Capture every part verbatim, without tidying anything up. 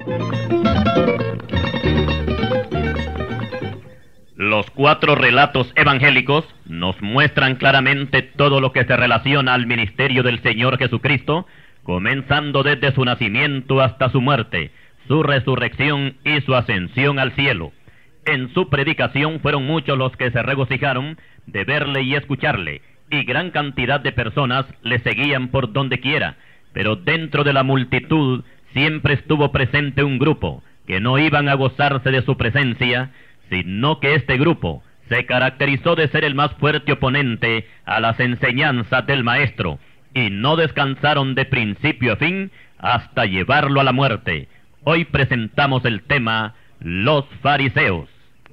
Los cuatro relatos evangélicos nos muestran claramente todo lo que se relaciona al ministerio del Señor Jesucristo, comenzando desde su nacimiento hasta su muerte, su resurrección y su ascensión al cielo. En su predicación fueron muchos los que se regocijaron de verle y escucharle, y gran cantidad de personas le seguían por donde quiera, pero dentro de la multitud siempre estuvo presente un grupo que no iban a gozarse de su presencia, sino que este grupo se caracterizó de ser el más fuerte oponente a las enseñanzas del Maestro, y no descansaron de principio a fin hasta llevarlo a la muerte. Hoy presentamos el tema, los fariseos.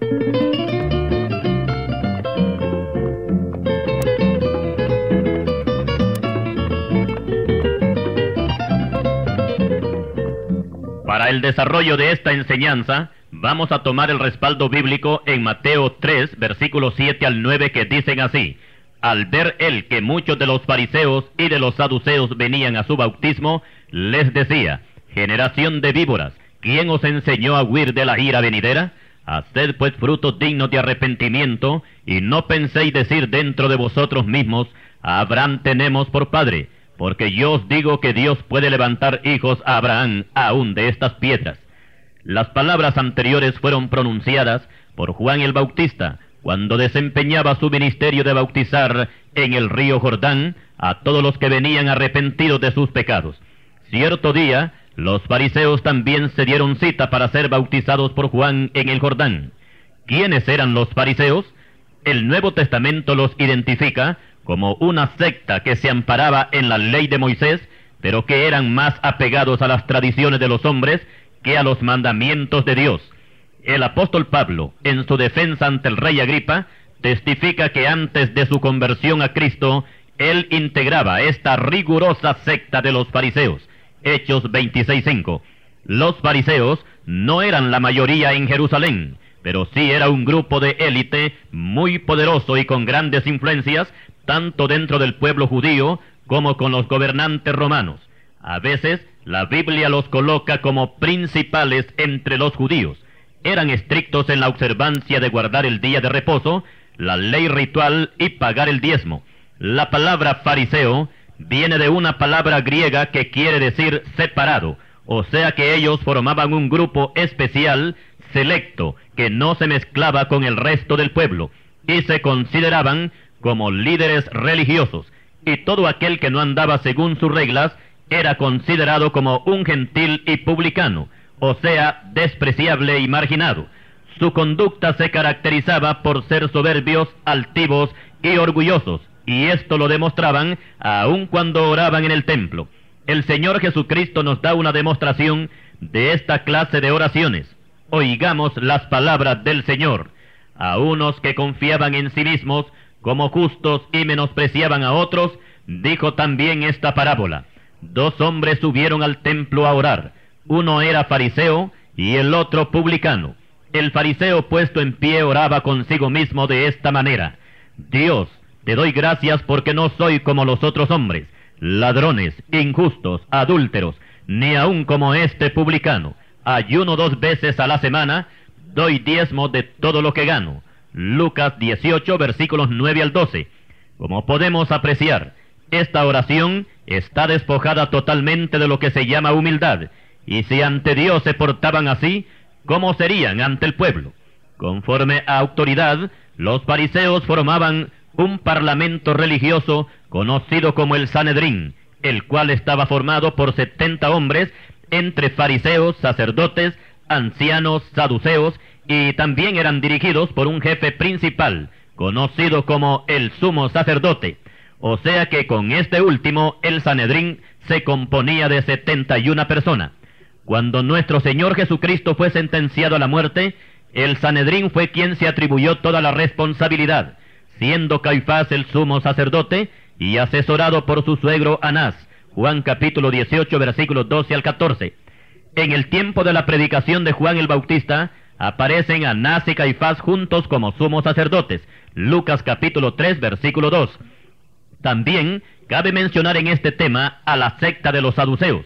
Para el desarrollo de esta enseñanza, vamos a tomar el respaldo bíblico en Mateo tres, versículos siete al nueve, que dicen así: Al ver él que muchos de los fariseos y de los saduceos venían a su bautismo, les decía: generación de víboras, ¿quién os enseñó a huir de la ira venidera? Haced pues frutos dignos de arrepentimiento, y no penséis decir dentro de vosotros mismos: a Abraham tenemos por padre, porque yo os digo que Dios puede levantar hijos a Abraham aún de estas piedras. Las palabras anteriores fueron pronunciadas por Juan el Bautista, cuando desempeñaba su ministerio de bautizar en el río Jordán a todos los que venían arrepentidos de sus pecados. Cierto día, los fariseos también se dieron cita para ser bautizados por Juan en el Jordán. ¿Quiénes eran los fariseos? El Nuevo Testamento los identifica como una secta que se amparaba en la ley de Moisés, pero que eran más apegados a las tradiciones de los hombres que a los mandamientos de Dios. El apóstol Pablo, en su defensa ante el rey Agripa, testifica que antes de su conversión a Cristo, él integraba esta rigurosa secta de los fariseos. Hechos veintiséis cinco. Los fariseos no eran la mayoría en Jerusalén, pero sí era un grupo de élite muy poderoso y con grandes influencias, tanto dentro del pueblo judío como con los gobernantes romanos. A veces, la Biblia los coloca como principales entre los judíos. Eran estrictos en la observancia de guardar el día de reposo, la ley ritual y pagar el diezmo. La palabra fariseo viene de una palabra griega que quiere decir separado, o sea que ellos formaban un grupo especial, selecto, que no se mezclaba con el resto del pueblo, y se consideraban como líderes religiosos, y todo aquel que no andaba según sus reglas era considerado como un gentil y publicano, o sea, despreciable y marginado. Su conducta se caracterizaba por ser soberbios, altivos y orgullosos, y esto lo demostraban aun cuando oraban en el templo. El Señor Jesucristo nos da una demostración de esta clase de oraciones. Oigamos las palabras del Señor. A unos que confiaban en sí mismos como justos y menospreciaban a otros, dijo también esta parábola. Dos hombres subieron al templo a orar. Uno era fariseo y el otro publicano. El fariseo, puesto en pie, oraba consigo mismo de esta manera: Dios, te doy gracias porque no soy como los otros hombres, ladrones, injustos, adúlteros, ni aun como este publicano. Ayuno dos veces a la semana, doy diezmo de todo lo que gano. Lucas dieciocho, versículos nueve al doce. Como podemos apreciar, esta oración está despojada totalmente de lo que se llama humildad, y si ante Dios se portaban así, ¿cómo serían ante el pueblo? Conforme a autoridad, los fariseos formaban un parlamento religioso conocido como el Sanedrín, el cual estaba formado por setenta hombres, entre fariseos, sacerdotes, ancianos, saduceos, y también eran dirigidos por un jefe principal, conocido como el sumo sacerdote. O sea que con este último, el Sanedrín se componía de setenta y una personas. Cuando nuestro Señor Jesucristo fue sentenciado a la muerte, el Sanedrín fue quien se atribuyó toda la responsabilidad, siendo Caifás el sumo sacerdote y asesorado por su suegro Anás. Juan capítulo dieciocho, versículos doce al catorce. En el tiempo de la predicación de Juan el Bautista, aparecen Anás y Caifás juntos como sumos sacerdotes. Lucas capítulo tres, versículo dos. También cabe mencionar en este tema a la secta de los saduceos,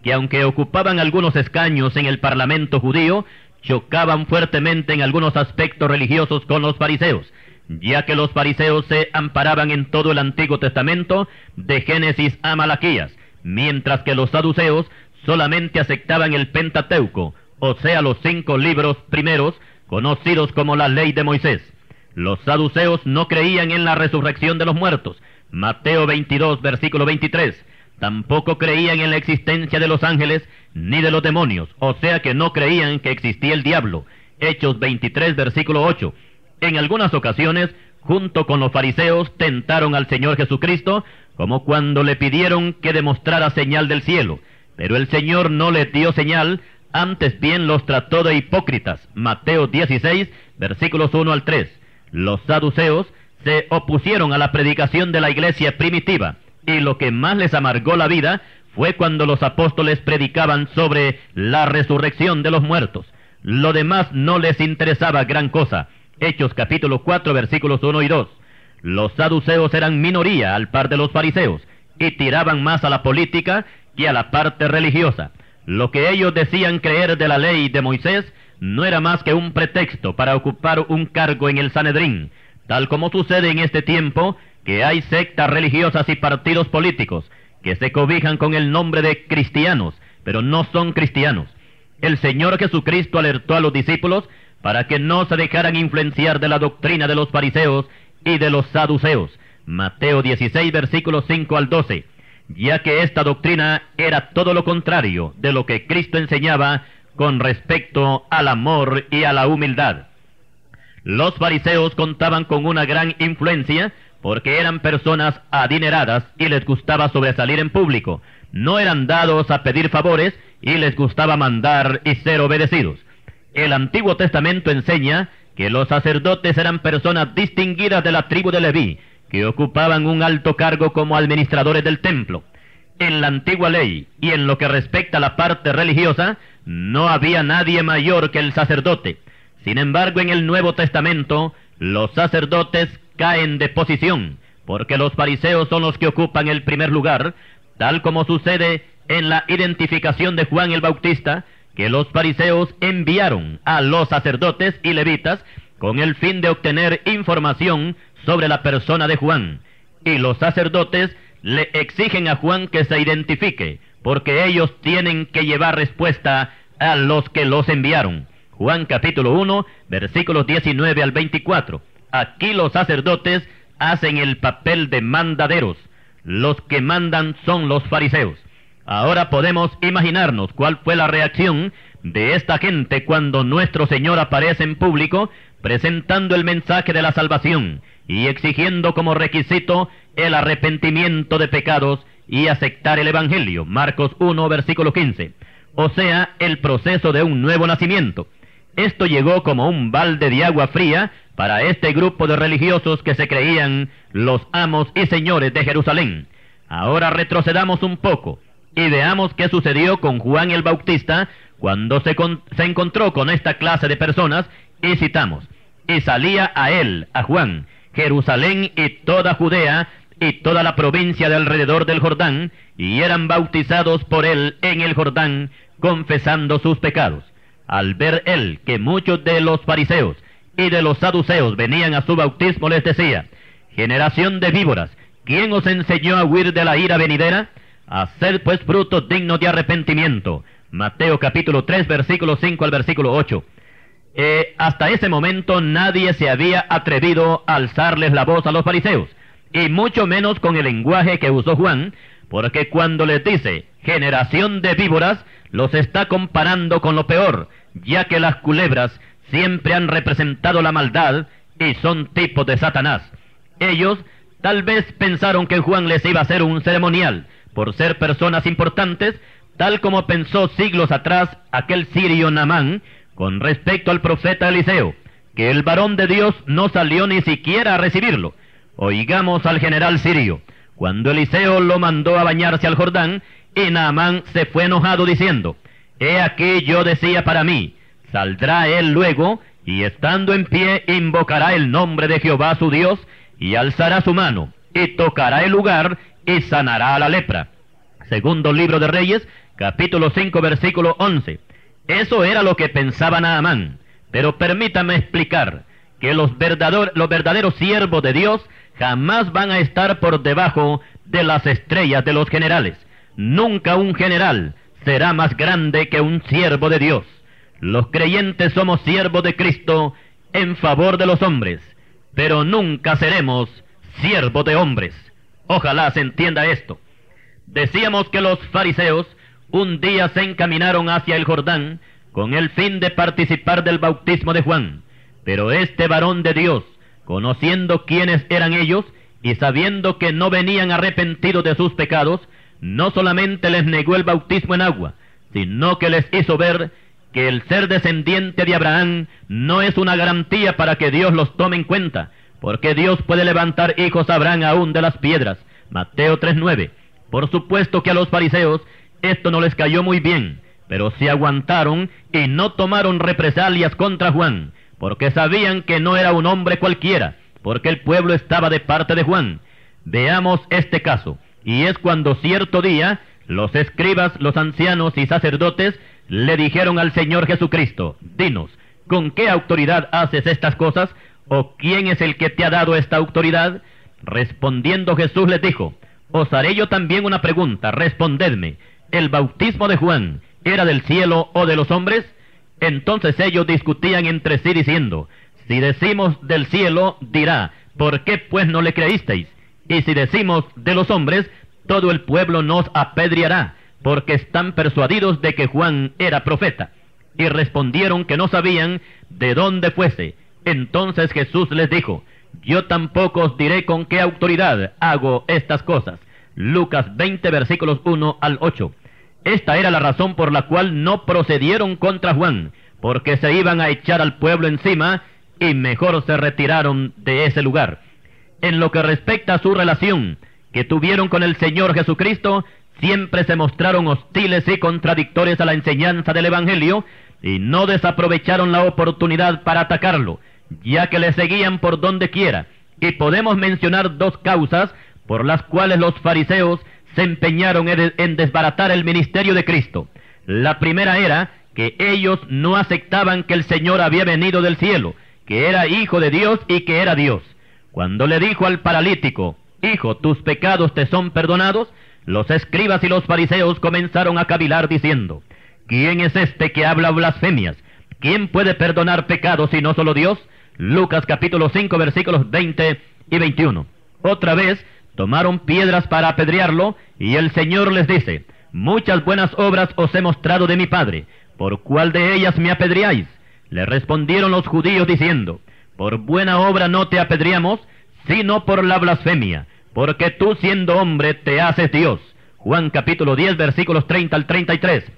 que aunque ocupaban algunos escaños en el parlamento judío, chocaban fuertemente en algunos aspectos religiosos con los fariseos, ya que los fariseos se amparaban en todo el Antiguo Testamento, de Génesis a Malaquías, mientras que los saduceos solamente aceptaban el Pentateuco, o sea, los cinco libros primeros, conocidos como la ley de Moisés. Los saduceos no creían en la resurrección de los muertos, Mateo veintidós, versículo veintitrés. Tampoco creían en la existencia de los ángeles ni de los demonios, o sea que no creían que existía el diablo, Hechos veintitrés, versículo ocho. En algunas ocasiones, junto con los fariseos, tentaron al Señor Jesucristo, como cuando le pidieron que demostrara señal del cielo, pero el Señor no les dio señal, antes bien los trató de hipócritas, Mateo dieciséis, versículos uno al tres. Los saduceos se opusieron a la predicación de la iglesia primitiva, y lo que más les amargó la vida fue cuando los apóstoles predicaban sobre la resurrección de los muertos. Lo demás no les interesaba gran cosa. Hechos capítulo cuatro, versículos uno y dos. Los saduceos eran minoría al par de los fariseos, y tiraban más a la política que a la parte religiosa. Lo que ellos decían creer de la ley de Moisés no era más que un pretexto para ocupar un cargo en el Sanedrín, tal como sucede en este tiempo, que hay sectas religiosas y partidos políticos que se cobijan con el nombre de cristianos, pero no son cristianos. El Señor Jesucristo alertó a los discípulos para que no se dejaran influenciar de la doctrina de los fariseos y de los saduceos, Mateo dieciséis, versículos cinco al doce, ya que esta doctrina era todo lo contrario de lo que Cristo enseñaba con respecto al amor y a la humildad. Los fariseos contaban con una gran influencia porque eran personas adineradas y les gustaba sobresalir en público. No eran dados a pedir favores y les gustaba mandar y ser obedecidos. El Antiguo Testamento enseña que los sacerdotes eran personas distinguidas de la tribu de Leví, que ocupaban un alto cargo como administradores del templo. En la antigua ley y en lo que respecta a la parte religiosa, no había nadie mayor que el sacerdote. Sin embargo, en el Nuevo Testamento, los sacerdotes caen de posición, porque los fariseos son los que ocupan el primer lugar, tal como sucede en la identificación de Juan el Bautista, que los fariseos enviaron a los sacerdotes y levitas con el fin de obtener información sobre la persona de Juan, y los sacerdotes le exigen a Juan que se identifique, porque ellos tienen que llevar respuesta a los que los enviaron. Juan capítulo uno, versículos diecinueve al veinticuatro. Aquí los sacerdotes hacen el papel de mandaderos. Los que mandan son los fariseos. Ahora podemos imaginarnos cuál fue la reacción de esta gente cuando nuestro Señor aparece en público presentando el mensaje de la salvación y exigiendo como requisito el arrepentimiento de pecados y aceptar el Evangelio. Marcos uno, versículo quince. O sea, el proceso de un nuevo nacimiento. Esto llegó como un balde de agua fría para este grupo de religiosos que se creían los amos y señores de Jerusalén. Ahora retrocedamos un poco y veamos qué sucedió con Juan el Bautista cuando se, con, se encontró con esta clase de personas, y citamos: y salía a él, a Juan, Jerusalén y toda Judea y toda la provincia de alrededor del Jordán, y eran bautizados por él en el Jordán, confesando sus pecados. Al ver él que muchos de los fariseos y de los saduceos venían a su bautismo, les decía: generación de víboras, ¿quién os enseñó a huir de la ira venidera? Haced pues frutos dignos de arrepentimiento. Mateo capítulo tres, versículo cinco al versículo ocho. Eh, hasta ese momento nadie se había atrevido a alzarles la voz a los fariseos, y mucho menos con el lenguaje que usó Juan, porque cuando les dice generación de víboras, los está comparando con lo peor, ya que las culebras siempre han representado la maldad y son tipos de Satanás. Ellos tal vez pensaron que Juan les iba a hacer un ceremonial por ser personas importantes, tal como pensó siglos atrás aquel sirio Naamán con respecto al profeta Eliseo, que el varón de Dios no salió ni siquiera a recibirlo. Oigamos al general sirio, cuando Eliseo lo mandó a bañarse al Jordán, y Naamán se fue enojado diciendo: he aquí yo decía para mí, saldrá él luego, y estando en pie invocará el nombre de Jehová su Dios, y alzará su mano, y tocará el lugar, y sanará a la lepra. Segundo libro de Reyes, capítulo cinco, versículo once. Eso era lo que pensaba Naamán. Pero permítame explicar que los verdaderos, los verdaderos siervos de Dios jamás van a estar por debajo de las estrellas de los generales. Nunca un general será más grande que un siervo de Dios. Los creyentes somos siervos de Cristo en favor de los hombres, pero nunca seremos siervos de hombres. Ojalá se entienda esto. Decíamos que los fariseos un día se encaminaron hacia el Jordán con el fin de participar del bautismo de Juan. Pero este varón de Dios, conociendo quiénes eran ellos y sabiendo que no venían arrepentidos de sus pecados, no solamente les negó el bautismo en agua, sino que les hizo ver que el ser descendiente de Abraham no es una garantía para que Dios los tome en cuenta, porque Dios puede levantar hijos a Abraham aún de las piedras. Mateo tres nueve. Por supuesto que a los fariseos esto no les cayó muy bien, pero se aguantaron y no tomaron represalias contra Juan, porque sabían que no era un hombre cualquiera, porque el pueblo estaba de parte de Juan. Veamos este caso, y es cuando cierto día los escribas, los ancianos y sacerdotes le dijeron al Señor Jesucristo: dinos, ¿con qué autoridad haces estas cosas? ¿O quién es el que te ha dado esta autoridad? Respondiendo Jesús les dijo: os haré yo también una pregunta, respondedme. ¿El bautismo de Juan era del cielo o de los hombres? Entonces ellos discutían entre sí diciendo: si decimos del cielo, dirá, ¿por qué pues no le creísteis? Y si decimos de los hombres, todo el pueblo nos apedreará, porque están persuadidos de que Juan era profeta. Y respondieron que no sabían de dónde fuese. Entonces Jesús les dijo: yo tampoco os diré con qué autoridad hago estas cosas. Lucas veinte, versículos uno al ocho. Esta era la razón por la cual no procedieron contra Juan, porque se iban a echar al pueblo encima, y mejor se retiraron de ese lugar. En lo que respecta a su relación que tuvieron con el Señor Jesucristo, siempre se mostraron hostiles y contradictorios a la enseñanza del Evangelio, y no desaprovecharon la oportunidad para atacarlo, ya que le seguían por donde quiera. Y podemos mencionar dos causas por las cuales los fariseos se empeñaron en desbaratar el ministerio de Cristo. La primera era que ellos no aceptaban que el Señor había venido del cielo, que era hijo de Dios y que era Dios. Cuando le dijo al paralítico: hijo, tus pecados te son perdonados, los escribas y los fariseos comenzaron a cavilar diciendo: ¿quién es este que habla blasfemias? ¿Quién puede perdonar pecados si no solo Dios? Lucas capítulo cinco, versículos veinte y veintiuno. Otra vez tomaron piedras para apedrearlo, y el Señor les dice: muchas buenas obras os he mostrado de mi Padre, ¿por cuál de ellas me apedreáis? Le respondieron los judíos diciendo: por buena obra no te apedreamos, sino por la blasfemia, porque tú siendo hombre te haces Dios. Juan capítulo diez, versículos treinta al treinta y tres.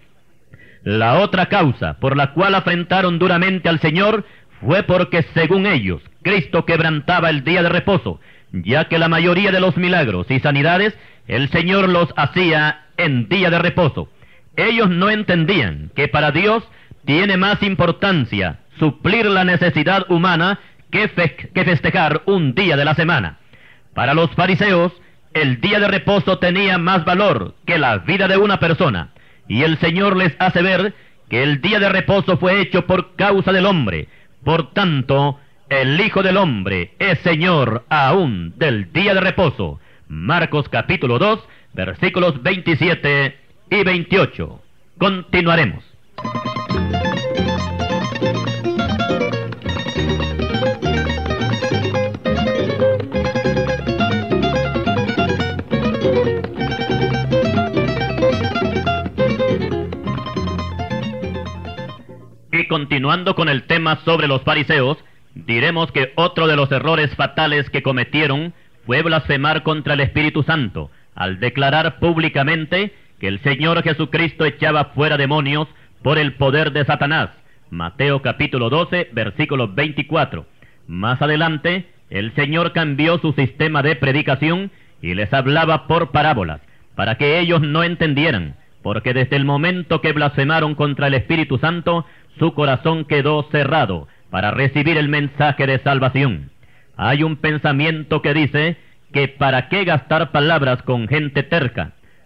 La otra causa por la cual afrentaron duramente al Señor fue porque, según ellos, Cristo quebrantaba el día de reposo, ya que la mayoría de los milagros y sanidades el Señor los hacía en día de reposo. Ellos no entendían que para Dios tiene más importancia suplir la necesidad humana que, fe que festejar un día de la semana. Para los fariseos, el día de reposo tenía más valor que la vida de una persona, y el Señor les hace ver que el día de reposo fue hecho por causa del hombre. Por tanto, el Hijo del Hombre es Señor aún del día de reposo. Marcos capítulo dos, versículos veintisiete y veintiocho. Continuaremos. Y continuando con el tema sobre los fariseos, diremos que otro de los errores fatales que cometieron fue blasfemar contra el Espíritu Santo, al declarar públicamente que el Señor Jesucristo echaba fuera demonios por el poder de Satanás. Mateo capítulo doce, versículo veinticuatro. Más adelante, el Señor cambió su sistema de predicación y les hablaba por parábolas, para que ellos no entendieran, porque desde el momento que blasfemaron contra el Espíritu Santo, su corazón quedó cerrado para recibir el mensaje de salvación. Hay un pensamiento que dice que para qué gastar palabras con gente terca.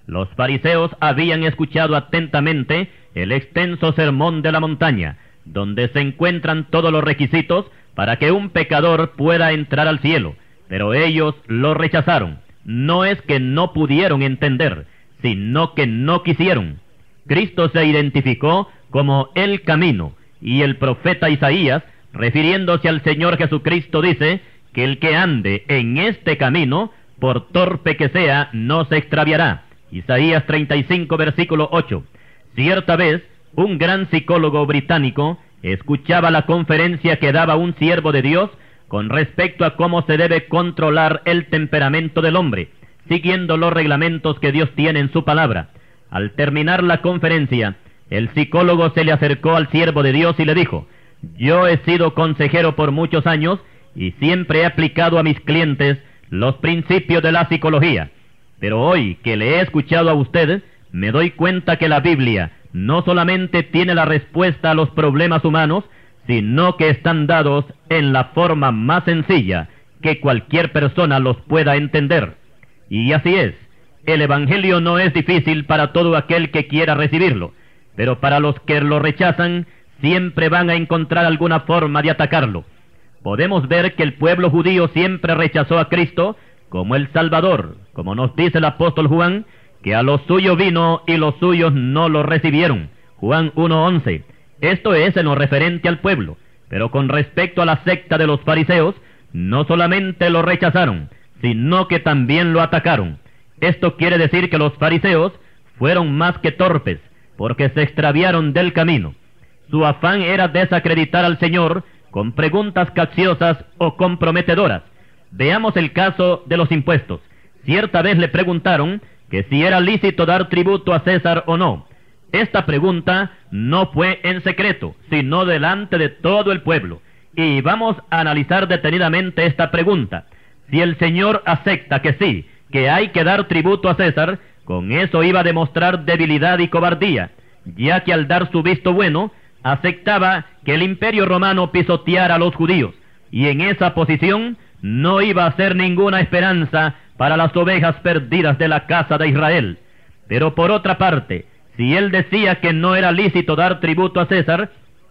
Los fariseos habían escuchado atentamente el extenso sermón de la montaña, donde se encuentran todos los requisitos para que un pecador pueda entrar al cielo, pero ellos lo rechazaron. No es que no pudieron entender, sino que no quisieron. Cristo se identificó como el camino, y el profeta Isaías, refiriéndose al Señor Jesucristo, dice que el que ande en este camino, por torpe que sea, no se extraviará. Isaías treinta y cinco, versículo ocho. Cierta vez, un gran psicólogo británico escuchaba la conferencia que daba un siervo de Dios con respecto a cómo se debe controlar el temperamento del hombre, siguiendo los reglamentos que Dios tiene en su palabra. Al terminar la conferencia, el psicólogo se le acercó al siervo de Dios y le dijo: yo he sido consejero por muchos años y siempre he aplicado a mis clientes los principios de la psicología. Pero hoy que le he escuchado a usted, me doy cuenta que la Biblia no solamente tiene la respuesta a los problemas humanos, sino que están dados en la forma más sencilla que cualquier persona los pueda entender. Y así es, el Evangelio no es difícil para todo aquel que quiera recibirlo, pero para los que lo rechazan, siempre van a encontrar alguna forma de atacarlo. Podemos ver que el pueblo judío siempre rechazó a Cristo como el Salvador, como nos dice el apóstol Juan, que a los suyos vino y los suyos no lo recibieron. Juan uno once. Esto es en lo referente al pueblo, pero con respecto a la secta de los fariseos, no solamente lo rechazaron, sino que también lo atacaron. Esto quiere decir que los fariseos fueron más que torpes, porque se extraviaron del camino. Su afán era desacreditar al Señor con preguntas capciosas o comprometedoras. Veamos el caso de los impuestos. Cierta vez le preguntaron que si era lícito dar tributo a César o no. Esta pregunta no fue en secreto, sino delante de todo el pueblo. Y vamos a analizar detenidamente esta pregunta. Si el Señor acepta que sí, que hay que dar tributo a César, con eso iba a demostrar debilidad y cobardía, ya que al dar su visto bueno, aceptaba que el imperio romano pisoteara a los judíos, y en esa posición no iba a ser ninguna esperanza para las ovejas perdidas de la casa de Israel. Pero por otra parte, si él decía que no era lícito dar tributo a César,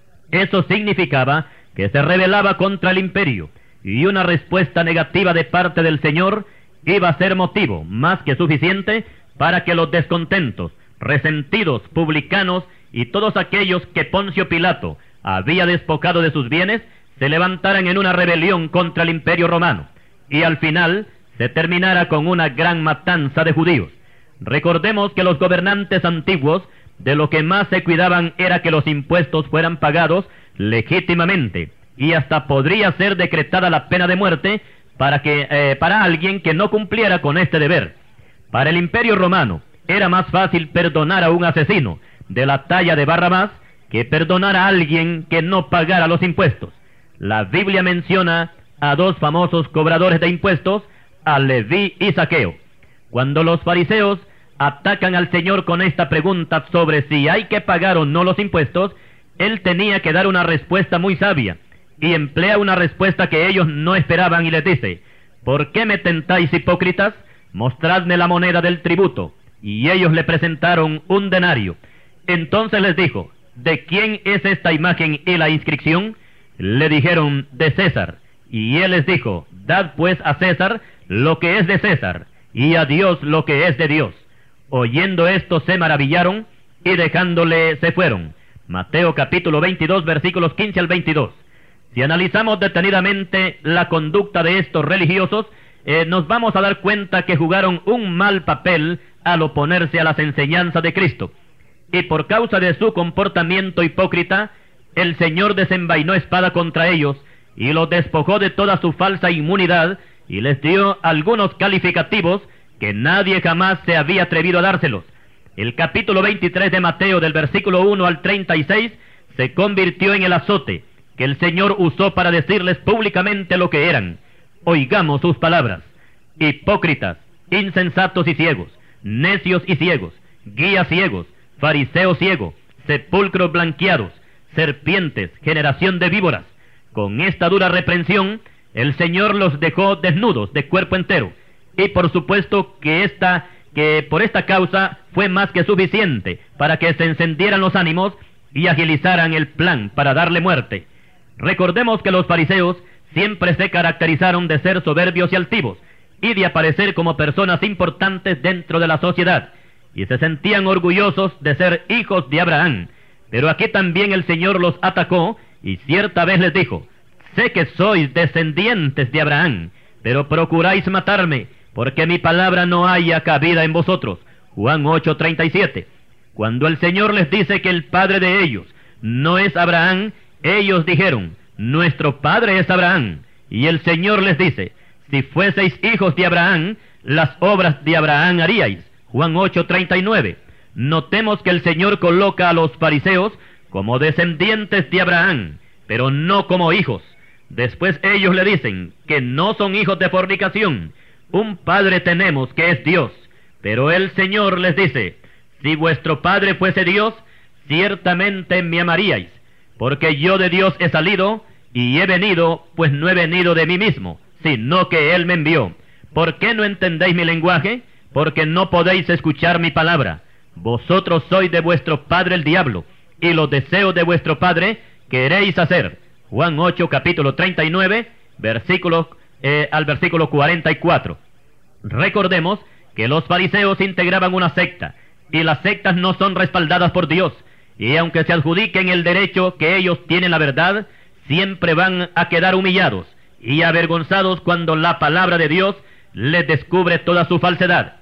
eso significaba que se rebelaba contra el imperio, y una respuesta negativa de parte del Señor iba a ser motivo más que suficiente para que los descontentos, resentidos publicanos y todos aquellos que Poncio Pilato había despojado de sus bienes, se levantaran en una rebelión contra el imperio romano, y al final se terminara con una gran matanza de judíos. Recordemos que los gobernantes antiguos de lo que más se cuidaban era que los impuestos fueran pagados legítimamente, y hasta podría ser decretada la pena de muerte para, que, eh, para alguien que no cumpliera con este deber. Para el imperio romano era más fácil perdonar a un asesino de la talla de Barrabás que perdonar a alguien que no pagara los impuestos. La Biblia menciona a dos famosos cobradores de impuestos, a Leví y Zaqueo. Cuando los fariseos atacan al Señor con esta pregunta sobre si hay que pagar o no los impuestos, Él tenía que dar una respuesta muy sabia, y emplea una respuesta que ellos no esperaban y les dice: ¿por qué me tentáis, hipócritas? Mostradme la moneda del tributo. Y ellos le presentaron un denario. Entonces les dijo: ¿de quién es esta imagen y la inscripción? Le dijeron: de César. Y él les dijo: dad pues a César lo que es de César, y a Dios lo que es de Dios. Oyendo esto se maravillaron, y dejándole se fueron. Mateo capítulo veintidós, versículos quince al veintidós. Si analizamos detenidamente la conducta de estos religiosos, eh, nos vamos a dar cuenta que jugaron un mal papel al oponerse a las enseñanzas de Cristo. Y por causa de su comportamiento hipócrita, el Señor desenvainó espada contra ellos, y los despojó de toda su falsa inmunidad, y les dio algunos calificativos que nadie jamás se había atrevido a dárselos. El capítulo veintitrés de Mateo, del versículo uno al treinta y seis, se convirtió en el azote que el Señor usó para decirles públicamente lo que eran. Oigamos sus palabras: hipócritas, insensatos y ciegos, necios y ciegos, guías ciegos, fariseos ciegos, sepulcros blanqueados, serpientes, generación de víboras. Con esta dura reprensión, el Señor los dejó desnudos de cuerpo entero, y por supuesto que esta que por esta causa fue más que suficiente para que se encendieran los ánimos y agilizaran el plan para darle muerte. Recordemos que los fariseos siempre se caracterizaron de ser soberbios y altivos, y de aparecer como personas importantes dentro de la sociedad, y se sentían orgullosos de ser hijos de Abraham. Pero aquí también el Señor los atacó, y cierta vez les dijo: sé que sois descendientes de Abraham, pero procuráis matarme, porque mi palabra no haya cabida en vosotros. Juan ocho treinta y siete. Cuando el Señor les dice que el padre de ellos no es Abraham, ellos dijeron: nuestro padre es Abraham. Y el Señor les dice: si fueseis hijos de Abraham, las obras de Abraham haríais. Juan ocho treinta y nueve. Notemos que el Señor coloca a los fariseos como descendientes de Abraham, pero no como hijos. Después ellos le dicen que no son hijos de fornicación. Un padre tenemos que es Dios. Pero el Señor les dice: si vuestro padre fuese Dios, ciertamente me amaríais, porque yo de Dios he salido, y he venido, pues no he venido de mí mismo, sino que Él me envió. ¿Por qué no entendéis mi lenguaje? Porque no podéis escuchar mi palabra. Vosotros sois de vuestro padre el diablo, y los deseos de vuestro padre queréis hacer. Juan ocho, capítulo treinta y nueve, versículo, eh, al versículo cuarenta y cuatro. Recordemos que los fariseos integraban una secta, y las sectas no son respaldadas por Dios, y aunque se adjudiquen el derecho que ellos tienen la verdad, siempre van a quedar humillados y avergonzados cuando la palabra de Dios les descubre toda su falsedad.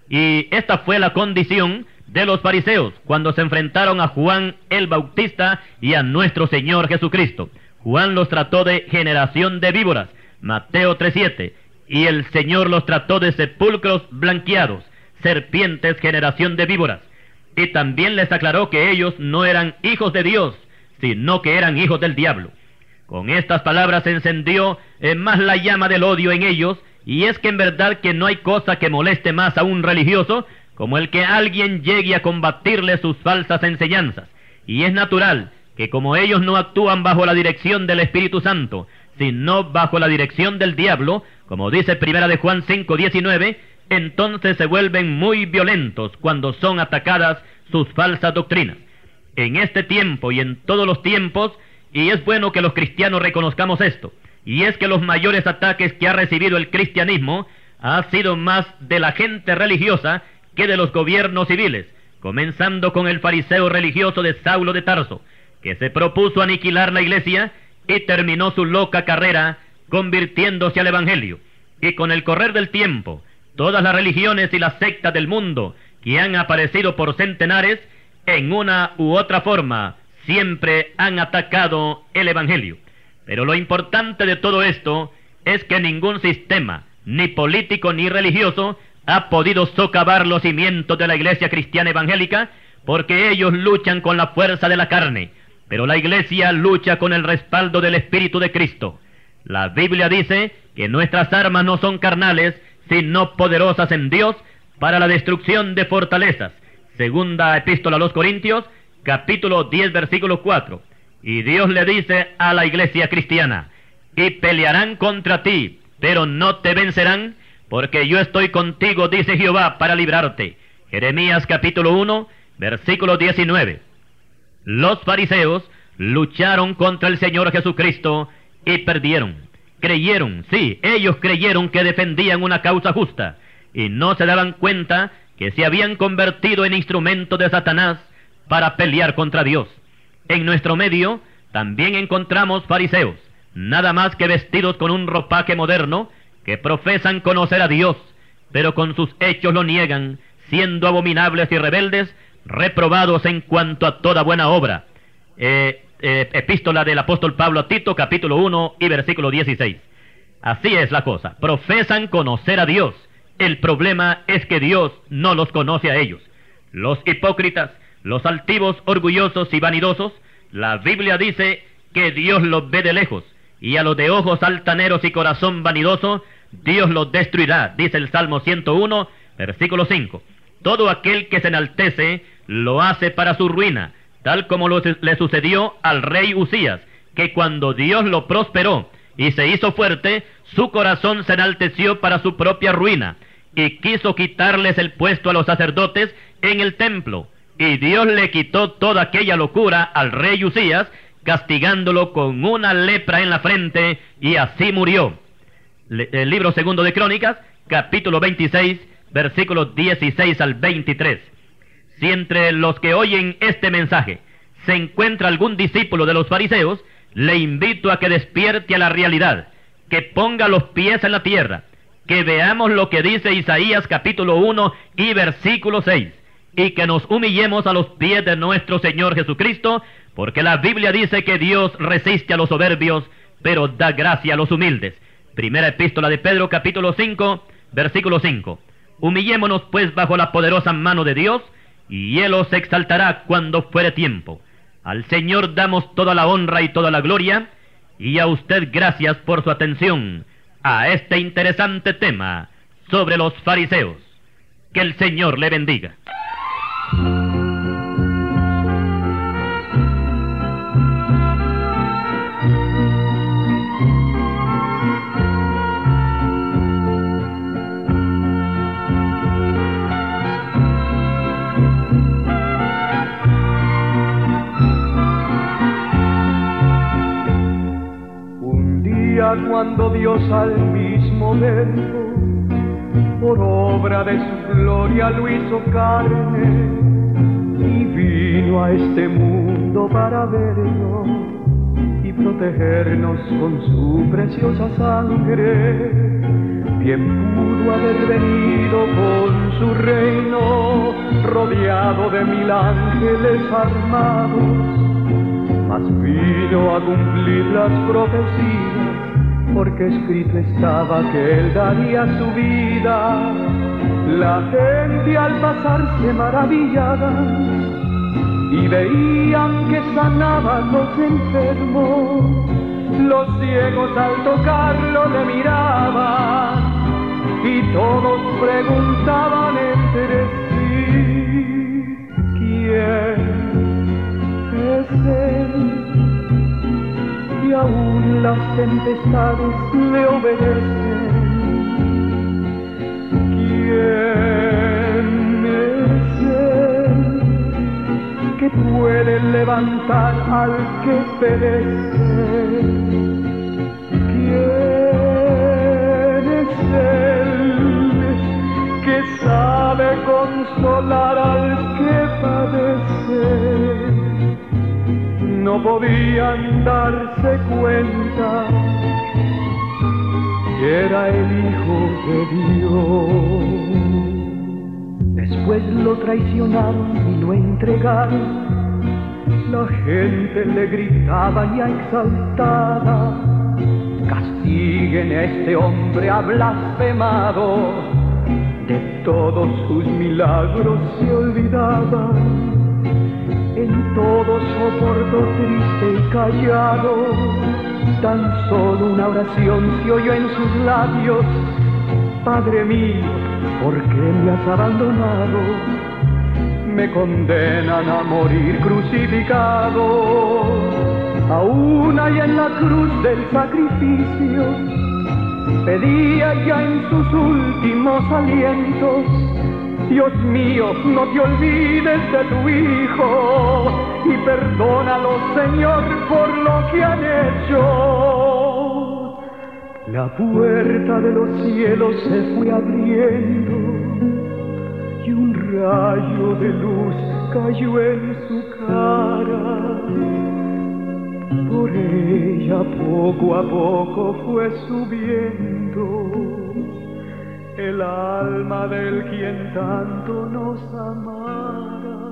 Y esta fue la condición de los fariseos cuando se enfrentaron a Juan el Bautista y a nuestro Señor Jesucristo. Juan los trató de generación de víboras, Mateo tres siete, y el Señor los trató de sepulcros blanqueados, serpientes, generación de víboras. Y también les aclaró que ellos no eran hijos de Dios, sino que eran hijos del diablo. Con estas palabras se encendió eh, más la llama del odio en ellos, y es que en verdad que no hay cosa que moleste más a un religioso como el que alguien llegue a combatirle sus falsas enseñanzas. Y es natural que como ellos no actúan bajo la dirección del Espíritu Santo, sino bajo la dirección del diablo, como dice Primera de Juan cinco diecinueve, entonces se vuelven muy violentos cuando son atacadas sus falsas doctrinas. En este tiempo y en todos los tiempos, y es bueno que los cristianos reconozcamos esto, y es que los mayores ataques que ha recibido el cristianismo ha sido más de la gente religiosa que de los gobiernos civiles, comenzando con el fariseo religioso de Saulo de Tarso, que se propuso aniquilar la iglesia y terminó su loca carrera convirtiéndose al evangelio. Y con el correr del tiempo, todas las religiones y las sectas del mundo que han aparecido por centenares, en una u otra forma, siempre han atacado el evangelio. Pero lo importante de todo esto es que ningún sistema, ni político ni religioso, ha podido socavar los cimientos de la iglesia cristiana evangélica, porque ellos luchan con la fuerza de la carne, pero la iglesia lucha con el respaldo del Espíritu de Cristo. La Biblia dice que nuestras armas no son carnales, sino poderosas en Dios para la destrucción de fortalezas. Segunda Epístola a los Corintios, capítulo diez, versículo cuatro. Y Dios le dice a la iglesia cristiana: y pelearán contra ti, pero no te vencerán, porque yo estoy contigo, dice Jehová, para librarte. Jeremías capítulo uno, versículo diecinueve. Los fariseos lucharon contra el Señor Jesucristo y perdieron. Creyeron, sí, ellos creyeron que defendían una causa justa, y no se daban cuenta que se habían convertido en instrumentos de Satanás para pelear contra Dios. En nuestro medio también encontramos fariseos, nada más que vestidos con un ropaje moderno, que profesan conocer a Dios, pero con sus hechos lo niegan, siendo abominables y rebeldes, reprobados en cuanto a toda buena obra. Eh, eh, epístola del apóstol Pablo a Tito, capítulo uno y versículo dieciséis. Así es la cosa, profesan conocer a Dios. El problema es que Dios no los conoce a ellos. Los hipócritas, los altivos, orgullosos y vanidosos, la Biblia dice que Dios los ve de lejos, y a los de ojos altaneros y corazón vanidoso, Dios los destruirá, dice el Salmo ciento uno, versículo cinco. Todo aquel que se enaltece, lo hace para su ruina, tal como lo, le sucedió al rey Usías, que cuando Dios lo prosperó y se hizo fuerte, su corazón se enalteció para su propia ruina, y quiso quitarles el puesto a los sacerdotes en el templo. Y Dios le quitó toda aquella locura al rey Usías, castigándolo con una lepra en la frente, y así murió. Le, el libro segundo de Crónicas, capítulo veintiséis, versículos dieciséis al veintitrés. Si entre los que oyen este mensaje se encuentra algún discípulo de los fariseos, le invito a que despierte a la realidad, que ponga los pies en la tierra, que veamos lo que dice Isaías capítulo uno y versículo seis, y que nos humillemos a los pies de nuestro Señor Jesucristo, porque la Biblia dice que Dios resiste a los soberbios, pero da gracia a los humildes. Primera epístola de Pedro capítulo cinco, versículo cinco. Humillémonos pues bajo la poderosa mano de Dios, y Él os exaltará cuando fuere tiempo. Al Señor damos toda la honra y toda la gloria, y a usted gracias por su atención a este interesante tema sobre los fariseos. Que el Señor le bendiga. Cuando Dios al mismo verbo, por obra de su gloria lo hizo carne, y vino a este mundo para vernos y protegernos con su preciosa sangre. Bien pudo haber venido con su reino, rodeado de mil ángeles armados, mas vino a cumplir las profecías, porque escrito estaba que Él daría su vida. La gente al pasar se maravillaba y veían que sanaban los enfermos. Los ciegos al tocarlo le miraban y todos preguntaban entre sí: ¿quién es Él? Y aún las tempestades le obedecen. ¿Quién es Él que puede levantar al que perece? ¿Quién es Él que sabe consolar al que padece? No podían darse cuenta que era el Hijo de Dios. Después lo traicionaron y lo entregaron. La gente le gritaba ya exaltada: castiguen a este hombre, ha blasfemado. De todos sus milagros se olvidaban. En todo soporto triste y callado, tan solo una oración se oyó en sus labios: Padre mío, ¿por qué me has abandonado? Me condenan a morir crucificado. Aún allá en la cruz del sacrificio pedía ya en sus últimos alientos: Dios mío, no te olvides de tu Hijo y perdónalos, Señor, por lo que han hecho. La puerta de los cielos se fue abriendo y un rayo de luz cayó en su cara. Por ella poco a poco fue subiendo el alma del quien tanto nos amara.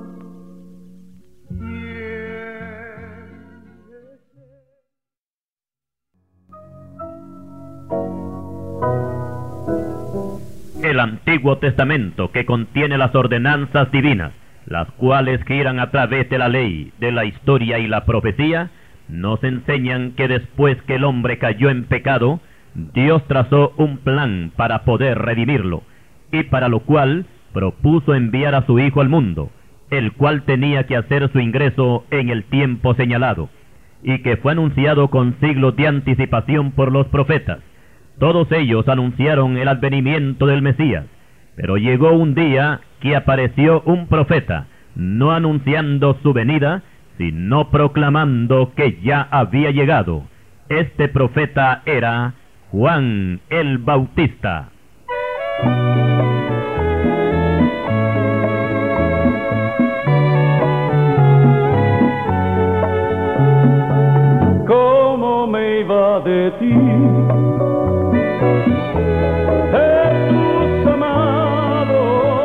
El Antiguo Testamento, que contiene las ordenanzas divinas, las cuales giran a través de la ley, de la historia y la profecía, nos enseñan que después que el hombre cayó en pecado, Dios trazó un plan para poder redimirlo, y para lo cual propuso enviar a su Hijo al mundo, el cual tenía que hacer su ingreso en el tiempo señalado, y que fue anunciado con siglos de anticipación por los profetas, Todos ellos anunciaron el advenimiento del Mesías, pero llegó un día que apareció un profeta, no anunciando su venida, sino proclamando que ya había llegado. Este profeta era Juan el Bautista. ¿Cómo me iba de ti? Jesús amado,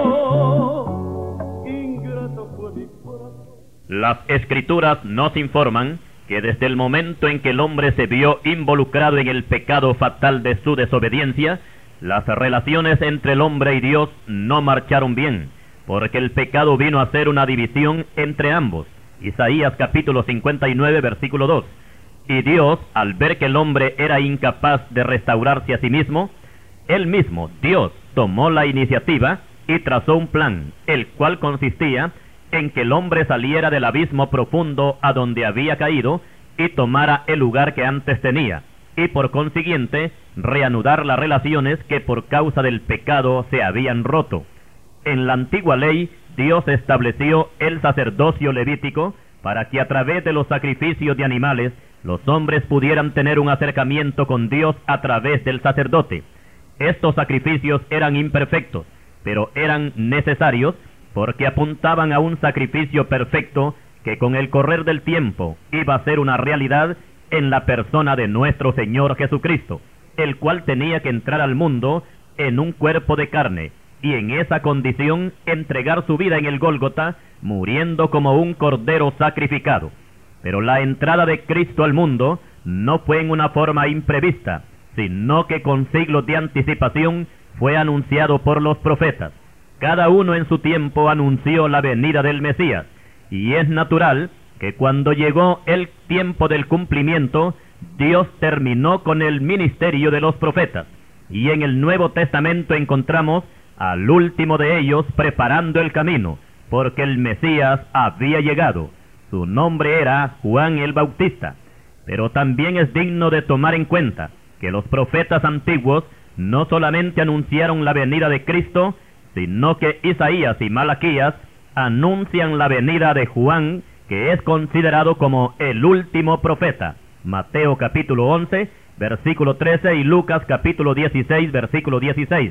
ingrato fue mi corazón. Las Escrituras nos informan que desde el momento en que el hombre se vio involucrado en el pecado fatal de su desobediencia, las relaciones entre el hombre y Dios no marcharon bien, porque el pecado vino a ser una división entre ambos. Isaías capítulo cincuenta y nueve, versículo dos. Y Dios, al ver que el hombre era incapaz de restaurarse a sí mismo, él mismo, Dios, tomó la iniciativa y trazó un plan, el cual consistía en que el hombre saliera del abismo profundo a donde había caído y tomara el lugar que antes tenía, y por consiguiente reanudar las relaciones que por causa del pecado se habían roto. En la antigua ley, Dios estableció el sacerdocio levítico para que a través de los sacrificios de animales los hombres pudieran tener un acercamiento con Dios a través del sacerdote. Estos sacrificios eran imperfectos, pero eran necesarios porque apuntaban a un sacrificio perfecto que con el correr del tiempo iba a ser una realidad en la persona de nuestro Señor Jesucristo, el cual tenía que entrar al mundo en un cuerpo de carne, y en esa condición entregar su vida en el Gólgota, muriendo como un cordero sacrificado. Pero la entrada de Cristo al mundo no fue en una forma imprevista, sino que con siglos de anticipación fue anunciado por los profetas. Cada uno en su tiempo anunció la venida del Mesías, y es natural que cuando llegó el tiempo del cumplimiento, Dios terminó con el ministerio de los profetas, y en el Nuevo Testamento encontramos al último de ellos preparando el camino, porque el Mesías había llegado. Su nombre era Juan el Bautista. Pero también es digno de tomar en cuenta que los profetas antiguos no solamente anunciaron la venida de Cristo, sino que Isaías y Malaquías anuncian la venida de Juan, que es considerado como el último profeta. Mateo capítulo once, versículo trece, y Lucas capítulo dieciséis, versículo dieciséis.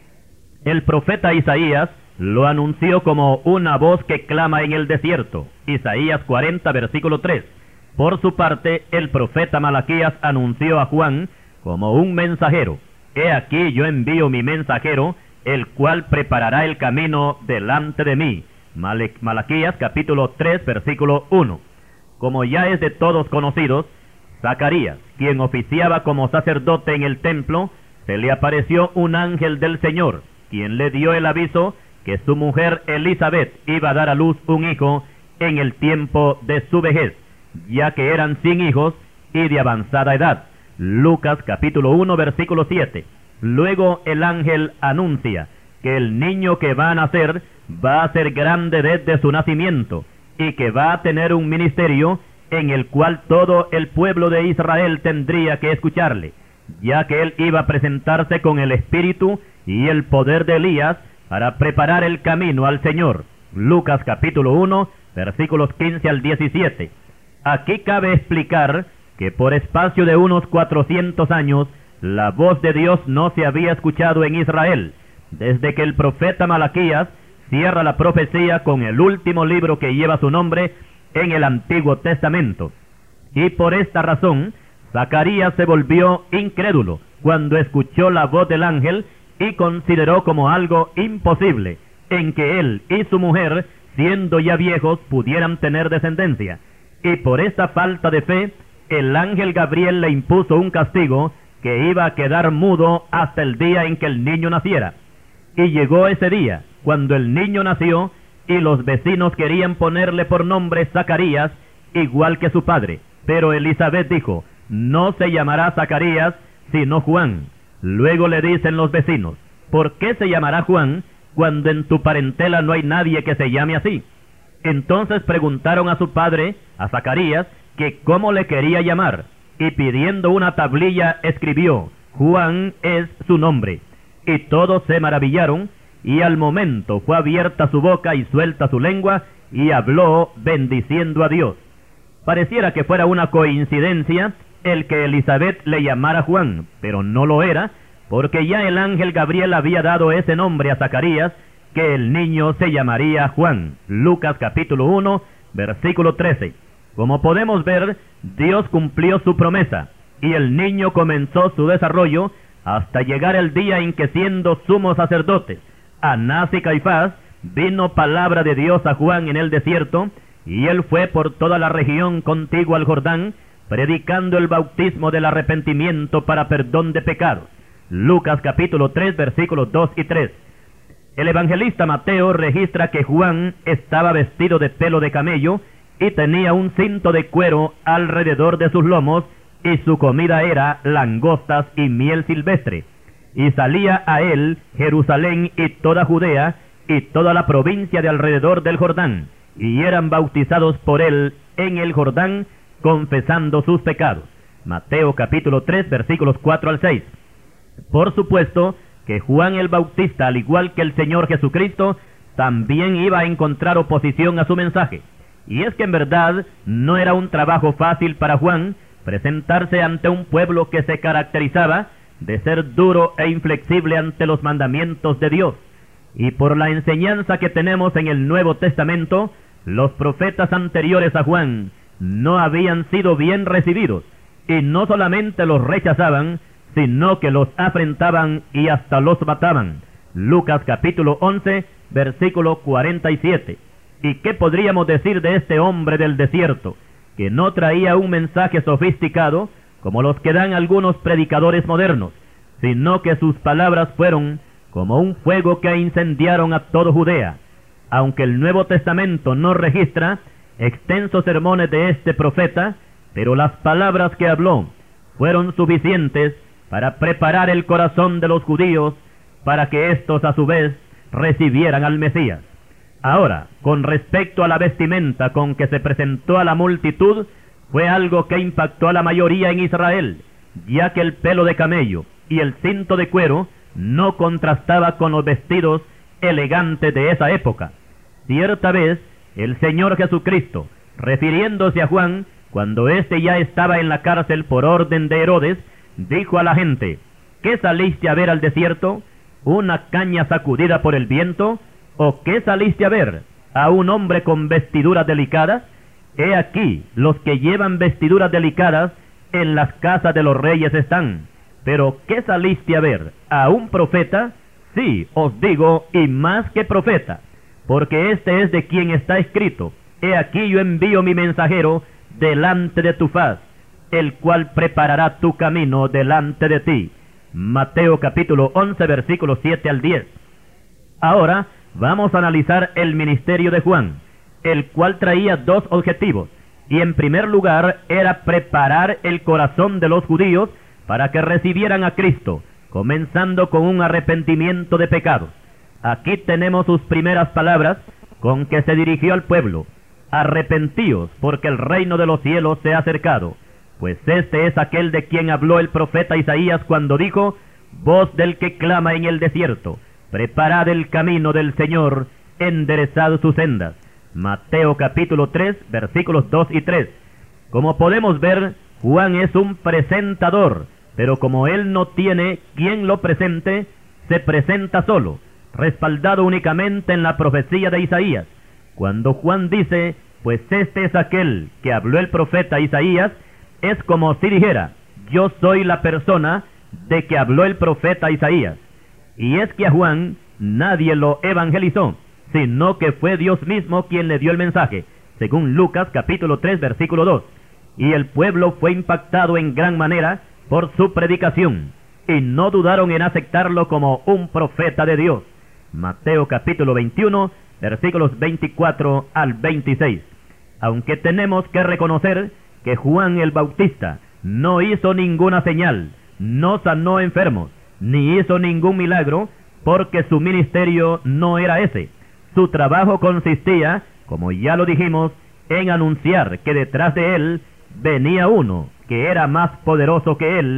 El profeta Isaías lo anunció como una voz que clama en el desierto. Isaías cuarenta, versículo tres. Por su parte, el profeta Malaquías anunció a Juan como un mensajero. He aquí yo envío mi mensajero, el cual preparará el camino delante de mí. Malaquías capítulo tres, versículo uno. Como ya es de todos conocidos, Zacarías, quien oficiaba como sacerdote en el templo, se le apareció un ángel del Señor, quien le dio el aviso que su mujer Elizabeth iba a dar a luz un hijo en el tiempo de su vejez, ya que eran sin hijos y de avanzada edad. Lucas capítulo uno, versículo siete. Luego el ángel anuncia que el niño que va a nacer va a ser grande desde su nacimiento, y que va a tener un ministerio en el cual todo el pueblo de Israel tendría que escucharle, ya que él iba a presentarse con el espíritu y el poder de Elías para preparar el camino al Señor. Lucas capítulo uno, versículos quince al diecisiete. Aquí cabe explicar que por espacio de unos cuatrocientos años, la voz de Dios no se había escuchado en Israel, desde que el profeta Malaquías cierra la profecía con el último libro que lleva su nombre en el Antiguo Testamento. Y por esta razón, Zacarías se volvió incrédulo cuando escuchó la voz del ángel y consideró como algo imposible en que él y su mujer, siendo ya viejos, pudieran tener descendencia. Y por esta falta de fe, el ángel Gabriel le impuso un castigo que iba a quedar mudo hasta el día en que el niño naciera. Y llegó ese día, cuando el niño nació, y los vecinos querían ponerle por nombre Zacarías, igual que su padre. Pero Elizabeth dijo, no se llamará Zacarías, sino Juan. Luego le dicen los vecinos, ¿por qué se llamará Juan cuando en tu parentela no hay nadie que se llame así? Entonces preguntaron a su padre, a Zacarías, que cómo le quería llamar, y pidiendo una tablilla escribió, Juan es su nombre. Y todos se maravillaron, y al momento fue abierta su boca y suelta su lengua, y habló bendiciendo a Dios. Pareciera que fuera una coincidencia el que Elizabeth le llamara Juan, pero no lo era, porque ya el ángel Gabriel había dado ese nombre a Zacarías, que el niño se llamaría Juan. Lucas capítulo uno, versículo trece. Como podemos ver, Dios cumplió su promesa, y el niño comenzó su desarrollo hasta llegar el día en que, siendo sumos sacerdotes, Anás y Caifás, vino palabra de Dios a Juan en el desierto, y él fue por toda la región contigua al Jordán, predicando el bautismo del arrepentimiento para perdón de pecados. Lucas capítulo tres, versículos dos y tres. El evangelista Mateo registra que Juan estaba vestido de pelo de camello y tenía un cinto de cuero alrededor de sus lomos, y su comida era langostas y miel silvestre. Y salía a él Jerusalén y toda Judea y toda la provincia de alrededor del Jordán, y eran bautizados por él en el Jordán, confesando sus pecados. Mateo capítulo tres, versículos cuatro al seis. Por supuesto que Juan el Bautista, al igual que el Señor Jesucristo, también iba a encontrar oposición a su mensaje. Y es que en verdad no era un trabajo fácil para Juan presentarse ante un pueblo que se caracterizaba de ser duro e inflexible ante los mandamientos de Dios. Y por la enseñanza que tenemos en el Nuevo Testamento, los profetas anteriores a Juan no habían sido bien recibidos, y no solamente los rechazaban, sino que los afrentaban y hasta los mataban. Lucas capítulo once, versículo cuarenta y siete. ¿Y qué podríamos decir de este hombre del desierto, que no traía un mensaje sofisticado como los que dan algunos predicadores modernos, sino que sus palabras fueron como un fuego que incendiaron a todo Judea? Aunque el Nuevo Testamento no registra extensos sermones de este profeta, pero las palabras que habló fueron suficientes para preparar el corazón de los judíos para que éstos a su vez recibieran al Mesías. Ahora, con respecto a la vestimenta con que se presentó a la multitud, fue algo que impactó a la mayoría en Israel, ya que el pelo de camello y el cinto de cuero no contrastaba con los vestidos elegantes de esa época. Cierta vez, el Señor Jesucristo, refiriéndose a Juan, cuando éste ya estaba en la cárcel por orden de Herodes, dijo a la gente: ¿qué saliste a ver al desierto? ¿Una caña sacudida por el viento? ¿O qué saliste a ver? ¿A un hombre con vestiduras delicadas? He aquí, los que llevan vestiduras delicadas en las casas de los reyes están. ¿Pero qué saliste a ver? ¿A un profeta? Sí, os digo, y más que profeta, porque este es de quien está escrito: he aquí yo envío mi mensajero delante de tu faz, el cual preparará tu camino delante de ti. Mateo capítulo once, versículos siete al diez. Ahora vamos a analizar el ministerio de Juan, el cual traía dos objetivos, y en primer lugar era preparar el corazón de los judíos para que recibieran a Cristo, comenzando con un arrepentimiento de pecados. Aquí tenemos sus primeras palabras con que se dirigió al pueblo: arrepentíos, porque el reino de los cielos se ha acercado. Pues este es aquel de quien habló el profeta Isaías cuando dijo: voz del que clama en el desierto, preparad el camino del Señor, enderezad sus sendas. Mateo capítulo tres, versículos dos y tres. Como podemos ver, Juan es un presentador, pero como él no tiene quien lo presente, se presenta solo, respaldado únicamente en la profecía de Isaías. Cuando Juan dice: pues este es aquel que habló el profeta Isaías, es como si dijera: yo soy la persona de que habló el profeta Isaías. Y es que a Juan nadie lo evangelizó, sino que fue Dios mismo quien le dio el mensaje, según Lucas capítulo tres, versículo dos. Y el pueblo fue impactado en gran manera por su predicación, y no dudaron en aceptarlo como un profeta de Dios. Mateo capítulo veintiuno, versículos veinticuatro al veintiséis. Aunque tenemos que reconocer que Juan el Bautista no hizo ninguna señal, no sanó enfermos, ni hizo ningún milagro, porque su ministerio no era ese. Su trabajo consistía, como ya lo dijimos, en anunciar que detrás de él venía uno que era más poderoso que él,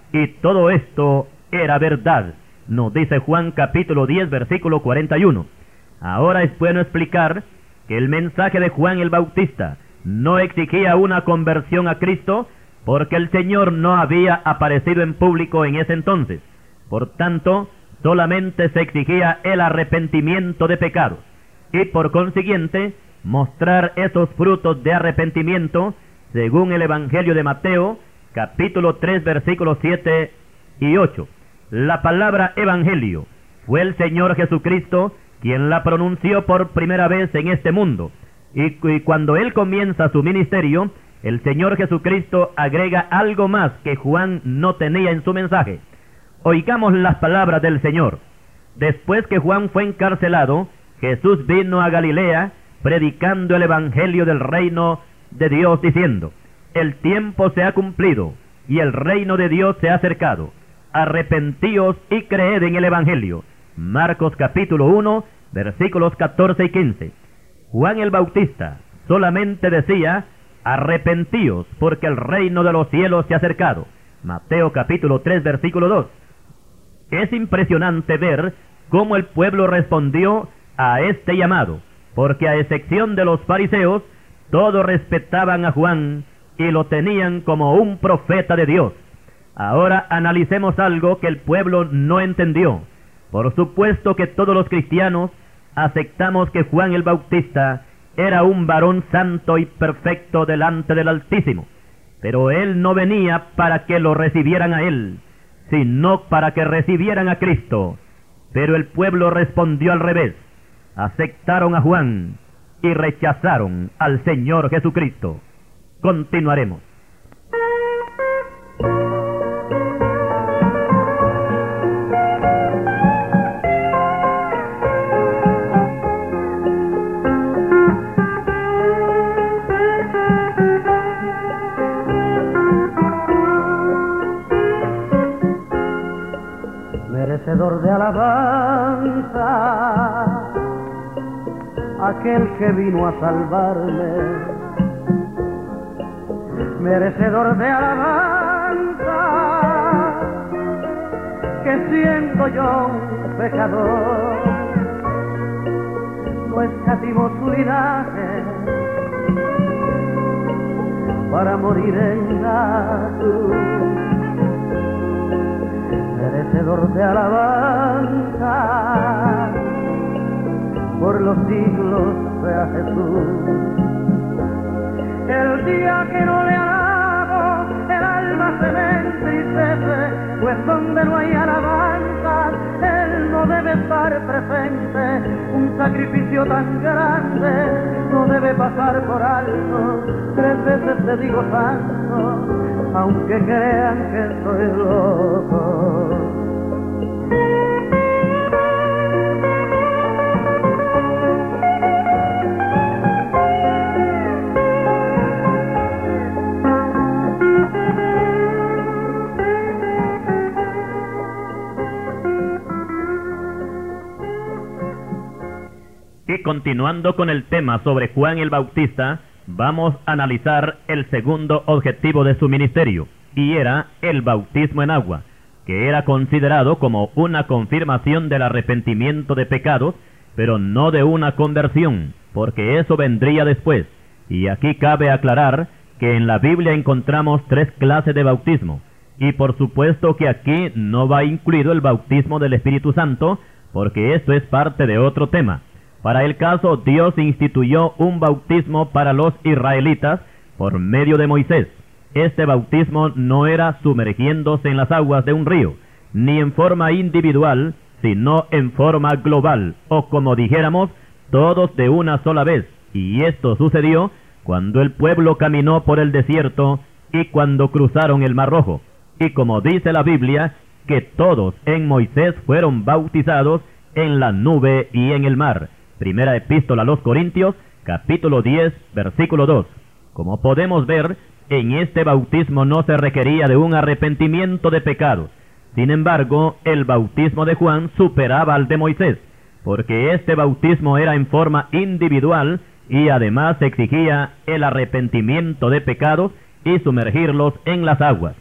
y todo esto era verdad, nos dice Juan capítulo diez, versículo cuarenta y uno. Ahora es bueno explicar que el mensaje de Juan el Bautista no exigía una conversión a Cristo, porque el Señor no había aparecido en público en ese entonces. Por tanto, solamente se exigía el arrepentimiento de pecados, y por consiguiente, mostrar esos frutos de arrepentimiento, según el Evangelio de Mateo, capítulo tres, versículos siete y ocho. La palabra Evangelio fue el Señor Jesucristo quien la pronunció por primera vez en este mundo, y, y cuando Él comienza su ministerio, el Señor Jesucristo agrega algo más que Juan no tenía en su mensaje. Oigamos las palabras del Señor. Después que Juan fue encarcelado, Jesús vino a Galilea, predicando el Evangelio del reino de Dios, diciendo: el tiempo se ha cumplido, y el reino de Dios se ha acercado. Arrepentíos y creed en el Evangelio. Marcos capítulo uno, versículos catorce y quince. Juan el Bautista solamente decía: arrepentíos, porque el reino de los cielos se ha acercado. Mateo capítulo tres, versículo dos. Es impresionante ver cómo el pueblo respondió a este llamado, porque a excepción de los fariseos, todos respetaban a Juan y lo tenían como un profeta de Dios. Ahora analicemos algo que el pueblo no entendió. Por supuesto que todos los cristianos aceptamos que Juan el Bautista era un varón santo y perfecto delante del Altísimo, pero él no venía para que lo recibieran a él, sino para que recibieran a Cristo. Pero el pueblo respondió al revés: aceptaron a Juan y rechazaron al Señor Jesucristo. Continuaremos. Merecedor de alabanza, aquel que vino a salvarme, merecedor de alabanza, que siendo yo un pecador, no escatimó su linaje para morir en la cruz. Merecedor de alabanza, por los siglos sea Jesús. El día que no le alabo, el alma se me entristece, pues donde no hay alabanza, Él no debe estar presente. Un sacrificio tan grande no debe pasar por alto. Tres veces te digo santo, aunque crean que soy loco. Y continuando con el tema sobre Juan el Bautista, vamos a analizar el segundo objetivo de su ministerio, y era el bautismo en agua, que era considerado como una confirmación del arrepentimiento de pecados, pero no de una conversión, porque eso vendría después. Y aquí cabe aclarar que en la Biblia encontramos tres clases de bautismo, y por supuesto que aquí no va incluido el bautismo del Espíritu Santo, porque esto es parte de otro tema. Para el caso, Dios instituyó un bautismo para los israelitas por medio de Moisés. Este bautismo no era sumergiéndose en las aguas de un río, ni en forma individual, sino en forma global, o como dijéramos, todos de una sola vez. Y esto sucedió cuando el pueblo caminó por el desierto y cuando cruzaron el Mar Rojo. Y como dice la Biblia, que todos en Moisés fueron bautizados en la nube y en el mar. Primera Epístola a los Corintios, capítulo diez, versículo dos. Como podemos ver, en este bautismo no se requería de un arrepentimiento de pecados. Sin embargo, el bautismo de Juan superaba al de Moisés, porque este bautismo era en forma individual y además exigía el arrepentimiento de pecados y sumergirlos en las aguas.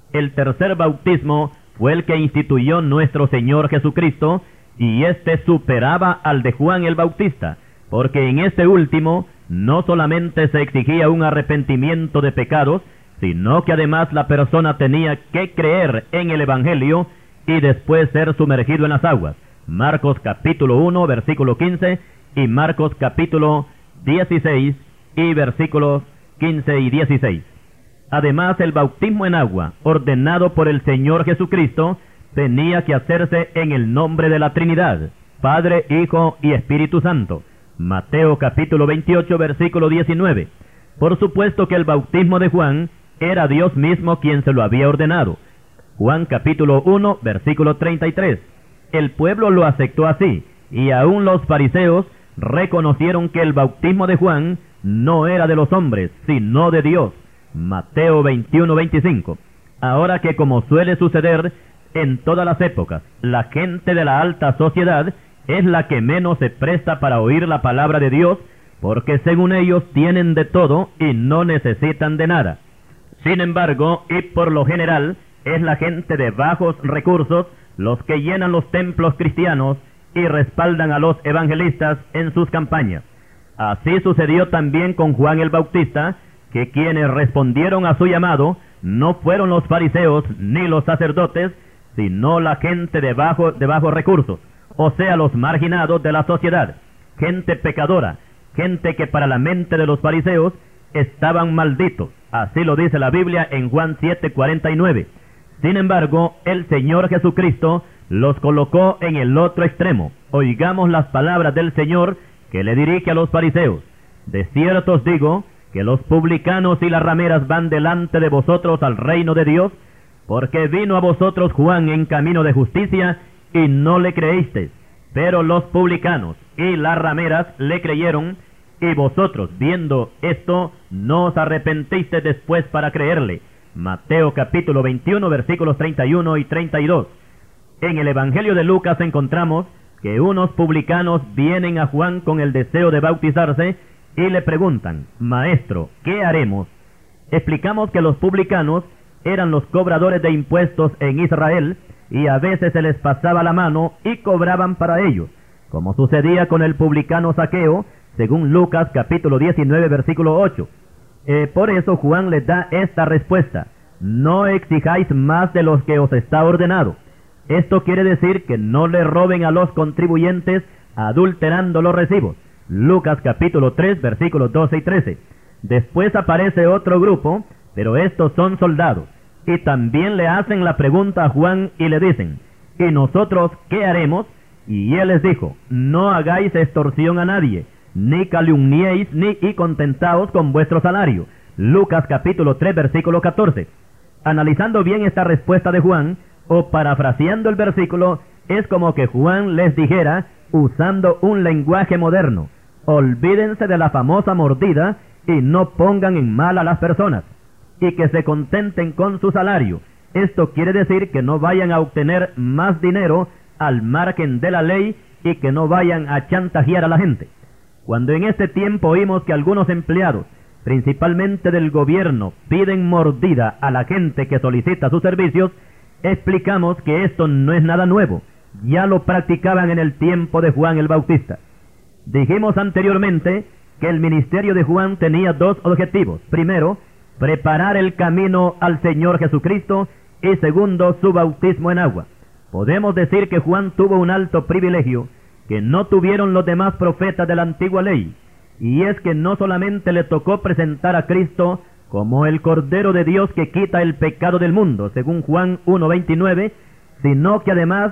El tercer bautismo fue el que instituyó nuestro Señor Jesucristo, y éste superaba al de Juan el Bautista, porque en este último no solamente se exigía un arrepentimiento de pecados, sino que además la persona tenía que creer en el Evangelio y después ser sumergido en las aguas. Marcos capítulo uno, versículo quince, y Marcos capítulo dieciséis, y versículos quince y dieciséis. Además, el bautismo en agua, ordenado por el Señor Jesucristo, tenía que hacerse en el nombre de la Trinidad, Padre, Hijo y Espíritu Santo. Mateo capítulo veintiocho, versículo diecinueve. Por supuesto que el bautismo de Juan era Dios mismo quien se lo había ordenado. Juan capítulo uno, versículo treinta y tres. El pueblo lo aceptó así, y aún los fariseos reconocieron que el bautismo de Juan no era de los hombres, sino de Dios. Mateo veintiuno, veinticinco. Ahora que, como suele suceder en todas las épocas, la gente de la alta sociedad es la que menos se presta para oír la palabra de Dios, porque según ellos tienen de todo y no necesitan de nada. Sin embargo, y por lo general, es la gente de bajos recursos los que llenan los templos cristianos y respaldan a los evangelistas en sus campañas. Así sucedió también con Juan el Bautista, que quienes respondieron a su llamado no fueron los fariseos ni los sacerdotes, sino la gente de, bajo, de bajos recursos, o sea, los marginados de la sociedad, gente pecadora, gente que para la mente de los fariseos estaban malditos. Así lo dice la Biblia en Juan siete, cuarenta y nueve. Sin embargo, el Señor Jesucristo los colocó en el otro extremo. Oigamos las palabras del Señor que le dirige a los fariseos. De cierto os digo que los publicanos y las rameras van delante de vosotros al reino de Dios, porque vino a vosotros Juan en camino de justicia, y no le creísteis, pero los publicanos y las rameras le creyeron, y vosotros, viendo esto, no os arrepentisteis después para creerle. Mateo capítulo veintiuno, versículos treinta y uno y treinta y dos. En el Evangelio de Lucas encontramos que unos publicanos vienen a Juan con el deseo de bautizarse y le preguntan: Maestro, ¿qué haremos? Explicamos que los publicanos eran los cobradores de impuestos en Israel, y a veces se les pasaba la mano y cobraban para ellos, como sucedía con el publicano Zaqueo, según Lucas capítulo diecinueve, versículo ocho. Eh, por eso Juan les da esta respuesta: no exijáis más de los que os está ordenado. Esto quiere decir que no le roben a los contribuyentes adulterando los recibos. Lucas capítulo tres, versículos doce y trece. Después aparece otro grupo, pero estos son soldados, y también le hacen la pregunta a Juan y le dicen: ¿y nosotros qué haremos? Y él les dijo: no hagáis extorsión a nadie, ni calumniéis, ni y contentaos con vuestro salario. Lucas capítulo tres, versículo catorce. Analizando bien esta respuesta de Juan, o parafraseando el versículo, es como que Juan les dijera, usando un lenguaje moderno: olvídense de la famosa mordida y no pongan en mal a las personas, y que se contenten con su salario. Esto quiere decir que no vayan a obtener más dinero al margen de la ley y que no vayan a chantajear a la gente. Cuando en este tiempo oímos que algunos empleados, principalmente del gobierno, piden mordida a la gente que solicita sus servicios, explicamos que esto no es nada nuevo. Ya lo practicaban en el tiempo de Juan el Bautista. Dijimos anteriormente que el ministerio de Juan tenía dos objetivos. Primero, preparar el camino al Señor Jesucristo, y segundo, su bautismo en agua. Podemos decir que Juan tuvo un alto privilegio que no tuvieron los demás profetas de la antigua ley, y es que no solamente le tocó presentar a Cristo como el Cordero de Dios que quita el pecado del mundo, según Juan uno, veintinueve, sino que además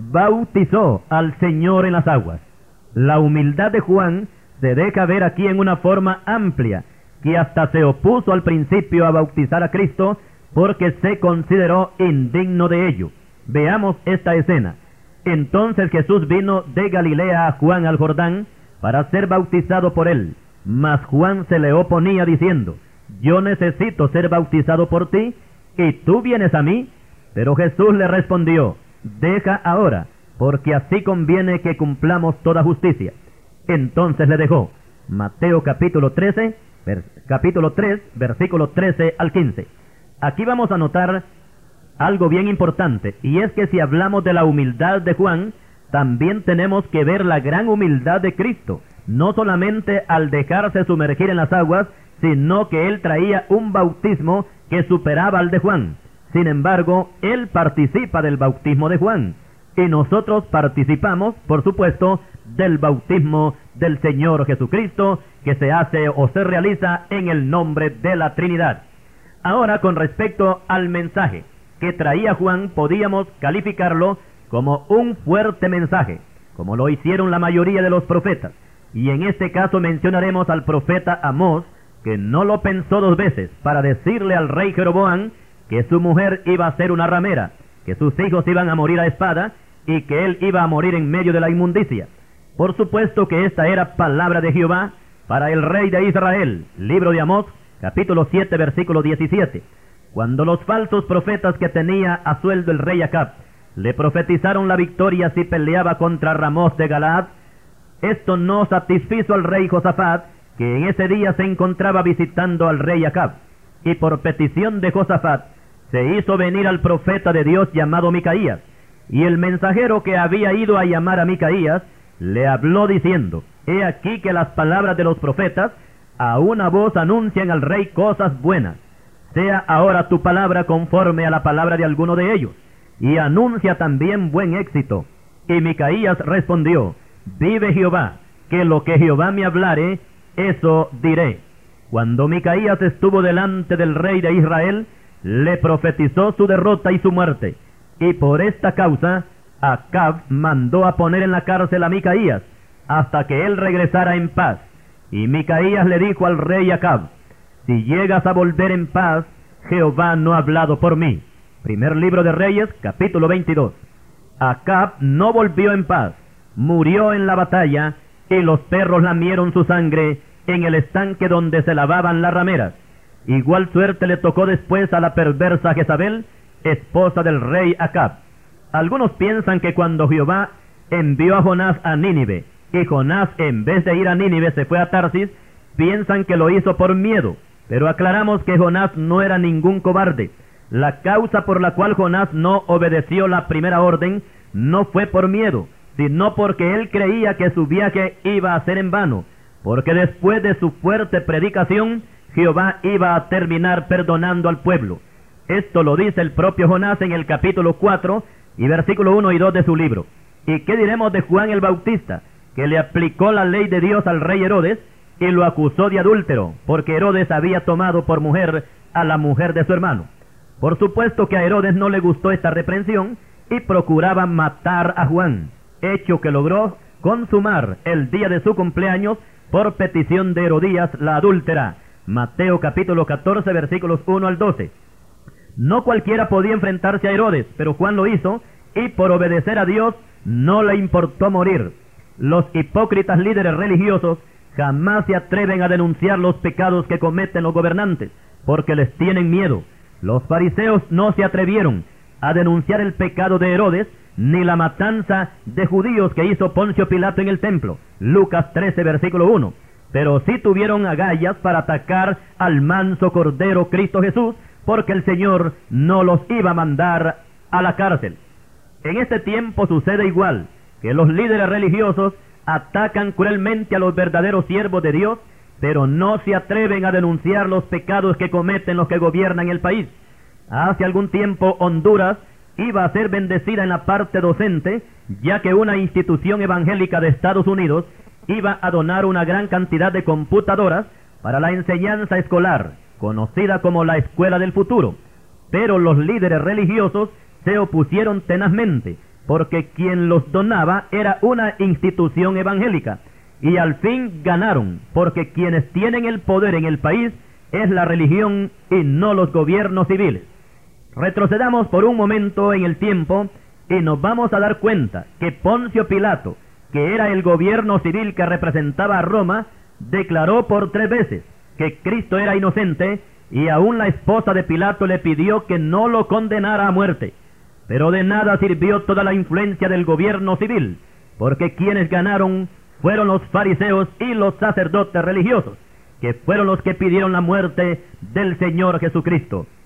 bautizó al Señor en las aguas. La humildad de Juan se deja ver aquí en una forma amplia, que hasta se opuso al principio a bautizar a Cristo porque se consideró indigno de ello. Veamos esta escena. Entonces Jesús vino de Galilea a Juan al Jordán para ser bautizado por él, mas Juan se le oponía diciendo: yo necesito ser bautizado por ti, y tú vienes a mí. Pero Jesús le respondió: deja ahora, porque así conviene que cumplamos toda justicia. Entonces le dejó. Mateo capítulo trece, vers- capítulo tres, versículo trece al quince. Aquí vamos a notar algo bien importante, y es que si hablamos de la humildad de Juan, también tenemos que ver la gran humildad de Cristo, no solamente al dejarse sumergir en las aguas, sino que él traía un bautismo que superaba al de Juan. Sin embargo, él participa del bautismo de Juan, y nosotros participamos, por supuesto, del bautismo del Señor Jesucristo, que se hace o se realiza en el nombre de la Trinidad. Ahora, con respecto al mensaje que traía Juan, podíamos calificarlo como un fuerte mensaje, como lo hicieron la mayoría de los profetas. Y en este caso mencionaremos al profeta Amós, que no lo pensó dos veces para decirle al rey Jeroboam que su mujer iba a ser una ramera, que sus hijos iban a morir a espada y que él iba a morir en medio de la inmundicia. Por supuesto que esta era palabra de Jehová para el rey de Israel. Libro de Amós, capítulo siete, versículo diecisiete. Cuando los falsos profetas que tenía a sueldo el rey Acab le profetizaron la victoria si peleaba contra Ramós de Galaad, esto no satisfizo al rey Josafat, que en ese día se encontraba visitando al rey Acab, y por petición de Josafat se hizo venir al profeta de Dios llamado Micaías, y el mensajero que había ido a llamar a Micaías le habló diciendo: he aquí que las palabras de los profetas a una voz anuncian al rey cosas buenas. Sea ahora tu palabra conforme a la palabra de alguno de ellos, y anuncia también buen éxito. Y Micaías respondió: vive Jehová, que lo que Jehová me hablare, eso diré. Cuando Micaías estuvo delante del rey de Israel, le profetizó su derrota y su muerte, y por esta causa Acab mandó a poner en la cárcel a Micaías, hasta que él regresara en paz. Y Micaías le dijo al rey Acab: si llegas a volver en paz, Jehová no ha hablado por mí. Primer libro de Reyes, capítulo veintidós. Acab no volvió en paz, murió en la batalla, y los perros lamieron su sangre en el estanque donde se lavaban las rameras. Igual suerte le tocó después a la perversa Jezabel, esposa del rey Acab. Algunos piensan que cuando Jehová envió a Jonás a Nínive, y Jonás en vez de ir a Nínive se fue a Tarsis, piensan que lo hizo por miedo, pero aclaramos que Jonás no era ningún cobarde. La causa por la cual Jonás no obedeció la primera orden no fue por miedo, sino porque él creía que su viaje iba a ser en vano, porque después de su fuerte predicación, Jehová iba a terminar perdonando al pueblo. Esto lo dice el propio Jonás en el capítulo cuatro y versículo uno y dos de su libro. ¿Y qué diremos de Juan el Bautista, que le aplicó la ley de Dios al rey Herodes y lo acusó de adúltero, porque Herodes había tomado por mujer a la mujer de su hermano? Por supuesto que a Herodes no le gustó esta reprensión y procuraba matar a Juan, hecho que logró consumar el día de su cumpleaños por petición de Herodías la adúltera. Mateo capítulo catorce, versículos uno al doce. No cualquiera podía enfrentarse a Herodes, pero Juan lo hizo, y por obedecer a Dios no le importó morir. Los hipócritas líderes religiosos jamás se atreven a denunciar los pecados que cometen los gobernantes, porque les tienen miedo. Los fariseos no se atrevieron a denunciar el pecado de Herodes, ni la matanza de judíos que hizo Poncio Pilato en el templo, Lucas trece, versículo uno. Pero sí tuvieron agallas para atacar al manso Cordero Cristo Jesús, porque el Señor no los iba a mandar a la cárcel. En este tiempo sucede igual, que los líderes religiosos atacan cruelmente a los verdaderos siervos de Dios, pero no se atreven a denunciar los pecados que cometen los que gobiernan el país. Hace algún tiempo Honduras iba a ser bendecida en la parte docente, ya que una institución evangélica de Estados Unidos iba a donar una gran cantidad de computadoras para la enseñanza escolar, conocida como la Escuela del Futuro. Pero los líderes religiosos se opusieron tenazmente, porque quien los donaba era una institución evangélica, y al fin ganaron, porque quienes tienen el poder en el país es la religión y no los gobiernos civiles. Retrocedamos por un momento en el tiempo y nos vamos a dar cuenta que Poncio Pilato, que era el gobierno civil que representaba a Roma, declaró por tres veces que Cristo era inocente, y aún la esposa de Pilato le pidió que no lo condenara a muerte. Pero de nada sirvió toda la influencia del gobierno civil, porque quienes ganaron fueron los fariseos y los sacerdotes religiosos, que fueron los que pidieron la muerte del Señor Jesucristo.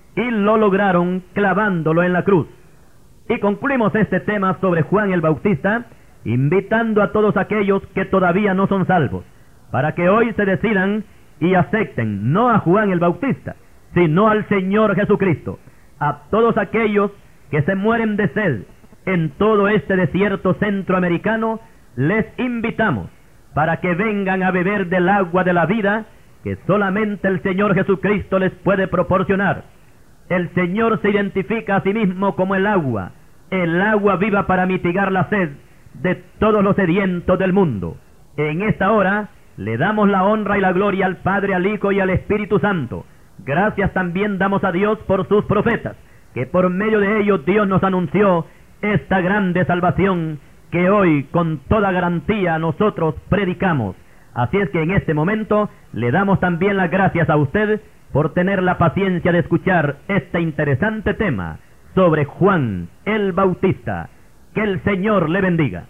y lo lograron clavándolo en la cruz. Y concluimos este tema sobre Juan el Bautista, invitando a todos aquellos que todavía no son salvos, para que hoy se decidan y acepten no a Juan el Bautista, sino al Señor Jesucristo. A todos aquellos que se mueren de sed en todo este desierto centroamericano, les invitamos para que vengan a beber del agua de la vida que solamente el Señor Jesucristo les puede proporcionar. El Señor se identifica a sí mismo como el agua, el agua viva para mitigar la sed de todos los sedientos del mundo. En esta hora le damos la honra y la gloria al Padre, al Hijo y al Espíritu Santo. Gracias también damos a Dios por sus profetas, que por medio de ellos Dios nos anunció esta grande salvación que hoy con toda garantía nosotros predicamos. Así es que en este momento le damos también las gracias a usted por tener la paciencia de escuchar este interesante tema sobre Juan el Bautista. Que el Señor le bendiga.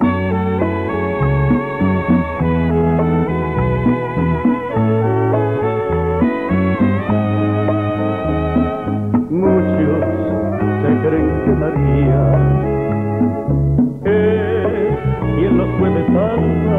Muchos se creen que María es quien los puede salvar.